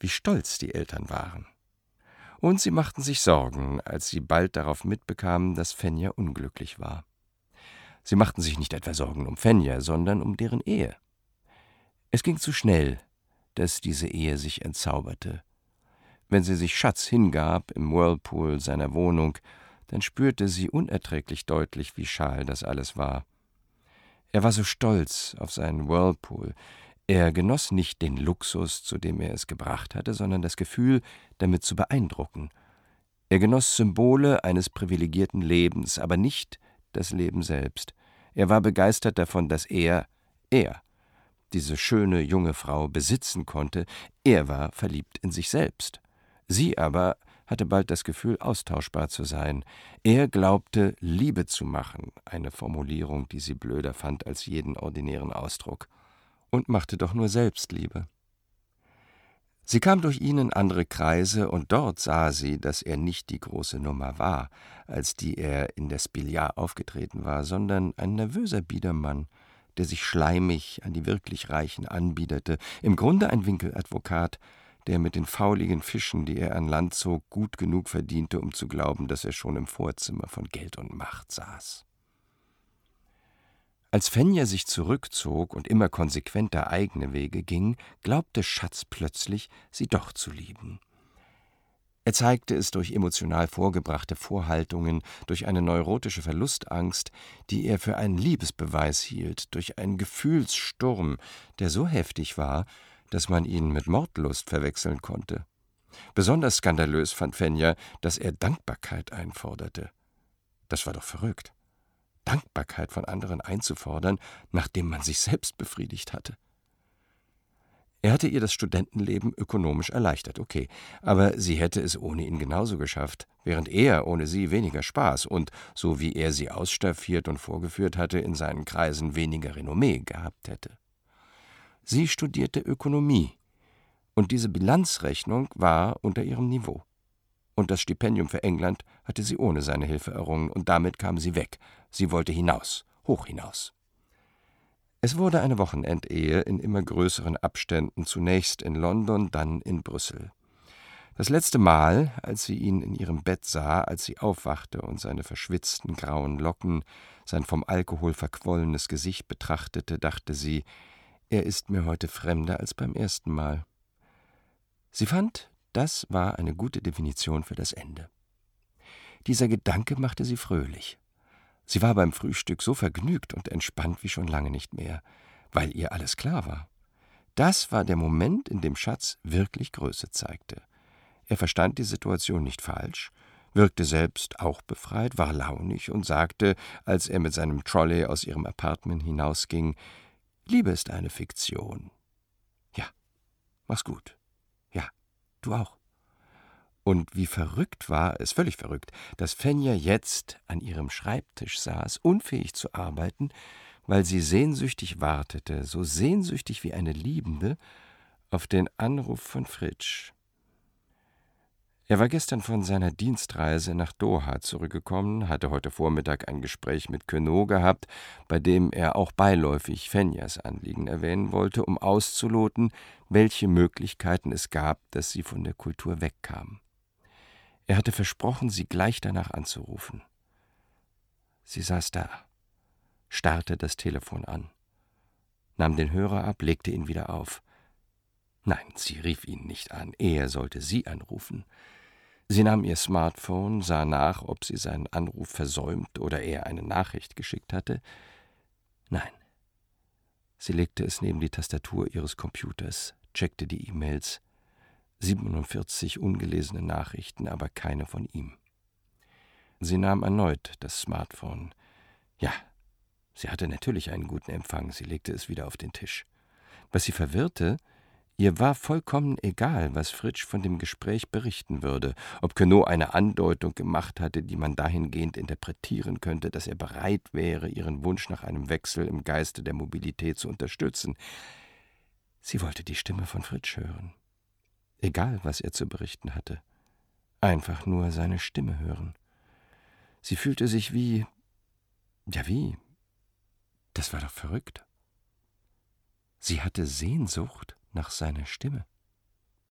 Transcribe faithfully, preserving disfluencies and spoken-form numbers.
wie stolz die Eltern waren. Und sie machten sich Sorgen, als sie bald darauf mitbekamen, dass Fenja unglücklich war. Sie machten sich nicht etwa Sorgen um Fenja, sondern um deren Ehe. Es ging zu schnell, dass diese Ehe sich entzauberte. Wenn sie sich Schatz hingab im Whirlpool seiner Wohnung, dann spürte sie unerträglich deutlich, wie schal das alles war. Er war so stolz auf seinen Whirlpool. Er genoss nicht den Luxus, zu dem er es gebracht hatte, sondern das Gefühl, damit zu beeindrucken. Er genoss Symbole eines privilegierten Lebens, aber nicht das Leben selbst. Er war begeistert davon, dass er, er, diese schöne junge Frau besitzen konnte. Er war verliebt in sich selbst. Sie aber hatte bald das Gefühl, austauschbar zu sein. Er glaubte, Liebe zu machen, eine Formulierung, die sie blöder fand als jeden ordinären Ausdruck, und machte doch nur Selbstliebe. Sie kam durch ihn in andere Kreise, und dort sah sie, dass er nicht die große Nummer war, als die er in der Spilliar aufgetreten war, sondern ein nervöser Biedermann, der sich schleimig an die wirklich Reichen anbiederte, im Grunde ein Winkeladvokat, der mit den fauligen Fischen, die er an Land zog, gut genug verdiente, um zu glauben, dass er schon im Vorzimmer von Geld und Macht saß. Als Fenja sich zurückzog und immer konsequenter eigene Wege ging, glaubte Schatz plötzlich, sie doch zu lieben. Er zeigte es durch emotional vorgebrachte Vorhaltungen, durch eine neurotische Verlustangst, die er für einen Liebesbeweis hielt, durch einen Gefühlssturm, der so heftig war, dass man ihn mit Mordlust verwechseln konnte. Besonders skandalös fand Fenja, dass er Dankbarkeit einforderte. Das war doch verrückt. Dankbarkeit von anderen einzufordern, nachdem man sich selbst befriedigt hatte. Er hatte ihr das Studentenleben ökonomisch erleichtert, okay, aber sie hätte es ohne ihn genauso geschafft, während er ohne sie weniger Spaß und, so wie er sie ausstaffiert und vorgeführt hatte, in seinen Kreisen weniger Renommee gehabt hätte. Sie studierte Ökonomie, und diese Bilanzrechnung war unter ihrem Niveau. Und das Stipendium für England hatte sie ohne seine Hilfe errungen, und damit kam sie weg. Sie wollte hinaus, hoch hinaus. Es wurde eine Wochenendehe in immer größeren Abständen, zunächst in London, dann in Brüssel. Das letzte Mal, als sie ihn in ihrem Bett sah, als sie aufwachte und seine verschwitzten grauen Locken, sein vom Alkohol verquollenes Gesicht betrachtete, dachte sie, er ist mir heute fremder als beim ersten Mal. Sie fand, das war eine gute Definition für das Ende. Dieser Gedanke machte sie fröhlich. Sie war beim Frühstück so vergnügt und entspannt wie schon lange nicht mehr, weil ihr alles klar war. Das war der Moment, in dem Schatz wirklich Größe zeigte. Er verstand die Situation nicht falsch, wirkte selbst auch befreit, war launig und sagte, als er mit seinem Trolley aus ihrem Appartement hinausging, »Liebe ist eine Fiktion.« »Ja, mach's gut. Ja, du auch.« Und wie verrückt war es, völlig verrückt, dass Fenja jetzt an ihrem Schreibtisch saß, unfähig zu arbeiten, weil sie sehnsüchtig wartete, so sehnsüchtig wie eine Liebende, auf den Anruf von Fritsch. Er war gestern von seiner Dienstreise nach Doha zurückgekommen, hatte heute Vormittag ein Gespräch mit Queneau gehabt, bei dem er auch beiläufig Fenjas Anliegen erwähnen wollte, um auszuloten, welche Möglichkeiten es gab, dass sie von der Kultur wegkam. Er hatte versprochen, sie gleich danach anzurufen. Sie saß da, starrte das Telefon an, nahm den Hörer ab, legte ihn wieder auf. Nein, sie rief ihn nicht an, er sollte sie anrufen. Sie nahm ihr Smartphone, sah nach, ob sie seinen Anruf versäumt oder er eine Nachricht geschickt hatte. Nein. Sie legte es neben die Tastatur ihres Computers, checkte die E-Mails. siebenundvierzig ungelesene Nachrichten, aber keine von ihm. Sie nahm erneut das Smartphone. Ja, sie hatte natürlich einen guten Empfang, sie legte es wieder auf den Tisch. Was sie verwirrte, ihr war vollkommen egal, was Fritsch von dem Gespräch berichten würde, ob Queneau eine Andeutung gemacht hatte, die man dahingehend interpretieren könnte, dass er bereit wäre, ihren Wunsch nach einem Wechsel im Geiste der Mobilität zu unterstützen. Sie wollte die Stimme von Fritsch hören. Egal, was er zu berichten hatte. Einfach nur seine Stimme hören. Sie fühlte sich wie... Ja, wie? Das war doch verrückt. Sie hatte Sehnsucht nach seiner Stimme.